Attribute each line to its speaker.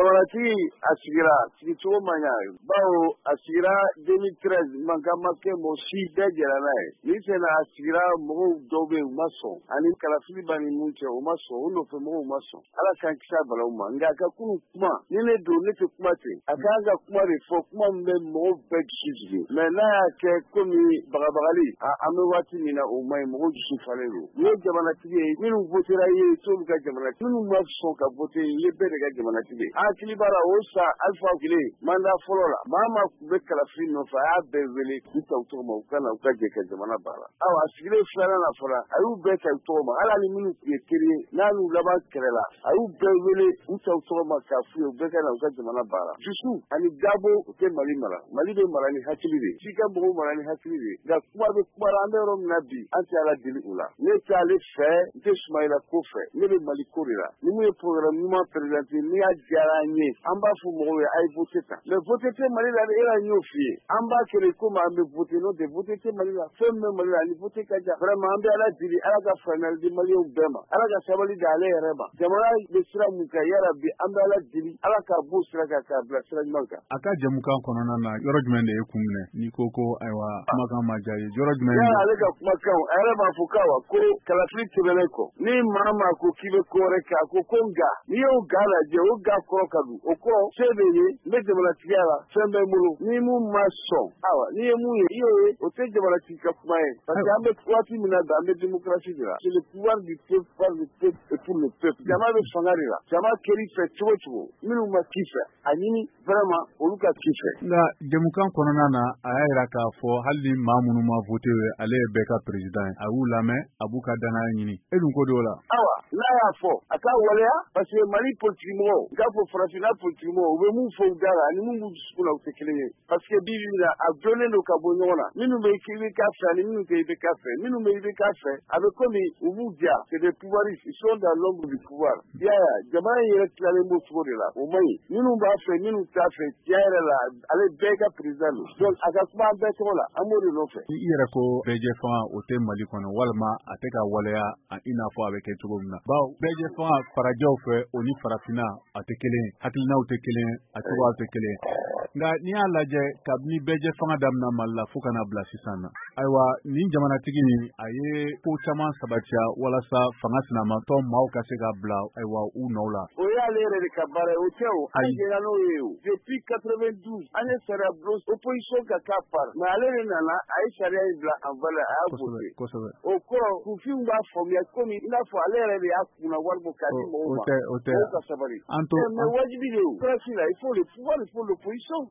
Speaker 1: jamanatigi a sigira sigicogo man ɲa bawo a sigira 2013 mankan ma kɛ mɔgɔ si bɛɛ jɛra n'a ye ni sɛnɛ a sigira mɔgɔw dɔw bɛ u ma sɔn ani kalafili b'a ni mun cɛ u ma sɔn u nɔfɛ mɔgɔw ma sɔn ala k'an kisi a balaw ma nka a ka kunun kuma ni ne don ne tɛ kuma ten a k'an ka kuma de fɔ kuma min bɛ mɔgɔw bɛɛ dusu jigin mɛ n'a y'a kɛ komi bagabagali an bɛ waati min na o man ɲi mɔgɔw dusu falen don ni ye jamanatigi ye minnu votera ye t'olu ka jamanatigi minnu ma sɔn ka vote ye bɛɛ de ka jamanatigi ye an hakili b'a la o san alifa kelen mandat fɔlɔ la maa maa tun bɛ kalafili nɔfɛ a y'a bɛɛ wele k'u ta u tɔgɔ ma u ka na u ka jɛ ka jamana baara awa a sigilen filanan na fɔlɔ a y'u bɛɛ ta u tɔgɔ ma hali ni minnu tun ye teri ye n'a n'u laban kɛlɛla a y'u bɛɛ wele u ta u tɔgɔ ma k'a f'u ye u bɛɛ ka na u ka jamana baara dusu ani dabo u tɛ mali mara mali bɛ mara ni hakili de f'i ka mɔgɔw mara ni hakili de nka kuma bɛ kuma la an bɛ yɔrɔ min na bi an tɛ ala deli u la ne tɛ ale fɛ n tɛ Sumayila ko fɛ ne bɛ mali ko de la ni mun ye programme ɲuman présenté n'i y'a diyara an ye an b'a fɔ mɔgɔw ye a ye voté tan mais voté tɛ mali la de e la n y'o f'i ye an b'a kɛlɛ komi an bɛ voté n'o tɛ voté tɛ mali la fɛn min bɛ mali la ani voté ka jan vraiment an bɛ ala deli ala ka faamuyali di maliyɛnw bɛɛ ma ala ka sabali di ale yɛrɛ ma jamana bɛ sira min kan yala bi an bɛ ala deli ala k'a b'o sira kan k'a bila sira ɲuman kan.
Speaker 2: A ka jɛmukan kɔnɔna na yɔrɔ jumɛn de ye kun minɛ n'i ko ko ayiwa kumakan ma diya ye yɔrɔ jumɛn.
Speaker 1: yala ale ka kumakan a yɛrɛ b'a fɔ k'awa ko kalafili tɛmɛnen kɔ ni maa maa ko k'i bɛ ko wɛrɛ kɛ a ko ko nka n'i y'o ga lajɛ o ga kɔrɔ ka don o kɔrɔ se bɛ ye n bɛ jamanatigiya la fɛn bɛ n bolo ni mun ma sɔn awa n'i ye mun ye i y'o ye o tɛ jamanatigi ka kuma ye parce que an bɛ waati min na bi an bɛ démocratie de la c'est le pouvoir du peuple par le peuple et pour le peuple jama bɛ fanga de la jama kɛr'i fɛ cogo cogo minnu ma k'i fɛ a ɲini vraiment olu ka k'i fɛ.
Speaker 2: nka jɛmukan kɔnɔna na a y'a jira k'a fɔ hali ni maa minnu ma voté ale ye bɛɛ ka président ye a y'u lamɛn a b'u ka danaya ɲini e dun ko d'o la.
Speaker 1: awa n'a y'a fɔ a k'a waleya parce que mali politique mɔgɔw n k'a fɔ farafinna politique mɔgɔw u bɛ mun fɔ u da la ani min b'u dusukun na u tɛ kelen ye parce que bi bi in na a donnen don ka bɔ ɲɔgɔn na minnu bɛ i bɛ k'a fɛ ani minnu tɛ i bɛ k'a fɛ minnu bɛ i bɛ k'a fɛ a bɛ komi u b'u diya c'est des pouvoiristes ils sont dans l'ombre du pouvoir i y'a ye jamana in yɛrɛ tilalen b'o cogo de la o man ɲi minnu b'a fɛ minnu t'a fɛ tiɲɛ yɛrɛ la ale bɛɛ ka président don donc a ka kuma an bɛɛ tɔgɔ la an b'o de nɔfɛ.
Speaker 2: i yɛrɛ ko bɛɛjɛ fanga o tɛ mali kɔnɔ walima a tɛ ka waleya i n'a fɔ a bɛ kɛ cogo min na bawo bɛɛjɛ fanga farajɛw fɛ o ni farafinna a tɛ kelen hakilinaw tɛ kelen a cogoyaw tɛ kelen nka n'i y'a lajɛ kabini bɛɛjɛ fanga daminɛ mali la fo kana bila sisan na ayiwa nin jamanatigi nin a ye ko caman sabatiya walasa fanga sinamatɔ maaw ka se ka bila ayiwa u nɔw la.
Speaker 1: o y'ale yɛrɛ de ka baara ye o tɛ o an jɛra n'o ye o depuis 92 an ye sariya bulon opposition ka k'a par mais ale de nana a ye sariya in bila en valeur a y'a voté
Speaker 2: kosɛbɛ
Speaker 1: o kɔrɔ kunfinw b'a faamuya komi i n'a fɔ ale yɛrɛ de y'a kunna wari bɔ k'a di mɔgɔw ma
Speaker 2: o tɛ
Speaker 1: mɔgɔw ka sabali mais wajibi de o démocratie là il faut le pouvoir il faut l'opposition